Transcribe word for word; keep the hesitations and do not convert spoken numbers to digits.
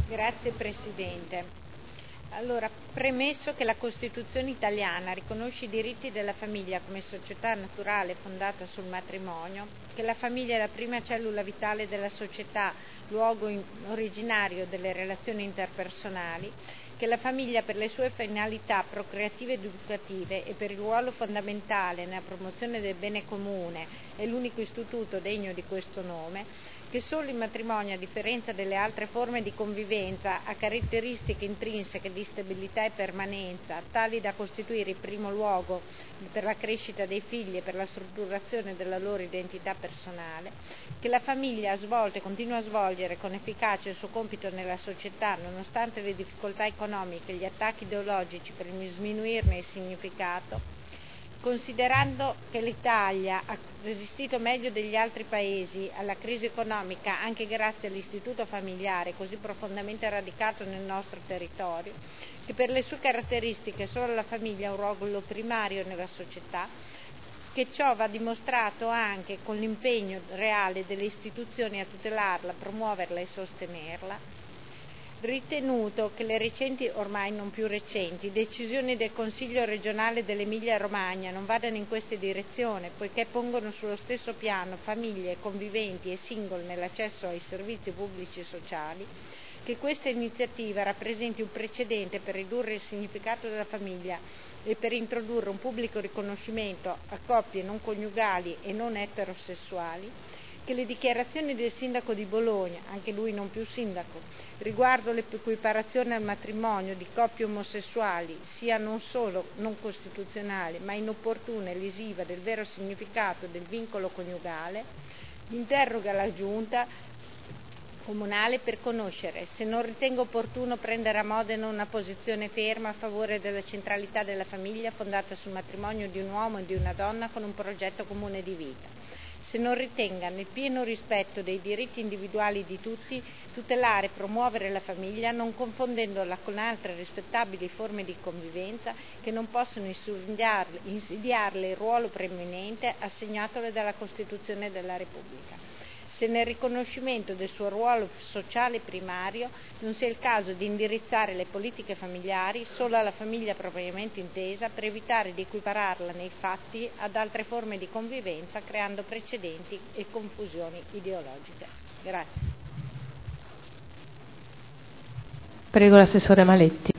Grazie Presidente. Allora, premesso che la Costituzione italiana riconosce i diritti della famiglia come società naturale fondata sul matrimonio, che la famiglia è la prima cellula vitale della società, luogo in- originario delle relazioni interpersonali, che la famiglia per le sue finalità procreative ed educative e per il ruolo fondamentale nella promozione del bene comune è l'unico istituto degno di questo nome, che solo il matrimonio, a differenza delle altre forme di convivenza, ha caratteristiche intrinseche di stabilità e permanenza, tali da costituire il primo luogo per la crescita dei figli e per la strutturazione della loro identità personale, che la famiglia ha svolto e continua a svolgere con efficacia il suo compito nella società, nonostante le difficoltà economiche e gli attacchi ideologici per sminuirne il significato. Considerando che l'Italia ha resistito meglio degli altri paesi alla crisi economica anche grazie all'istituto familiare così profondamente radicato nel nostro territorio, che per le sue caratteristiche solo la famiglia ha un ruolo primario nella società, che ciò va dimostrato anche con l'impegno reale delle istituzioni a tutelarla, promuoverla e sostenerla, ritenuto che le recenti, ormai non più recenti, decisioni del Consiglio regionale dell'Emilia-Romagna non vadano in questa direzione, poiché pongono sullo stesso piano famiglie, conviventi e single nell'accesso ai servizi pubblici sociali, che questa iniziativa rappresenti un precedente per ridurre il significato della famiglia e per introdurre un pubblico riconoscimento a coppie non coniugali e non eterosessuali, che le dichiarazioni del sindaco di Bologna, anche lui non più sindaco, riguardo l'equiparazione al matrimonio di coppie omosessuali sia non solo non costituzionale, ma inopportuna e lesiva del vero significato del vincolo coniugale, interroga la Giunta comunale per conoscere se non ritenga opportuno prendere a Modena una posizione ferma a favore della centralità della famiglia fondata sul matrimonio di un uomo e di una donna con un progetto comune di vita, se non ritenga, nel pieno rispetto dei diritti individuali di tutti, tutelare e promuovere la famiglia non confondendola con altre rispettabili forme di convivenza che non possono insidiarle, insidiarle il ruolo preeminente assegnatole dalla Costituzione della Repubblica. Se nel riconoscimento del suo ruolo sociale primario non sia il caso di indirizzare le politiche familiari solo alla famiglia propriamente intesa per evitare di equipararla nei fatti ad altre forme di convivenza creando precedenti e confusioni ideologiche. Grazie. Prego l'assessore Maletti.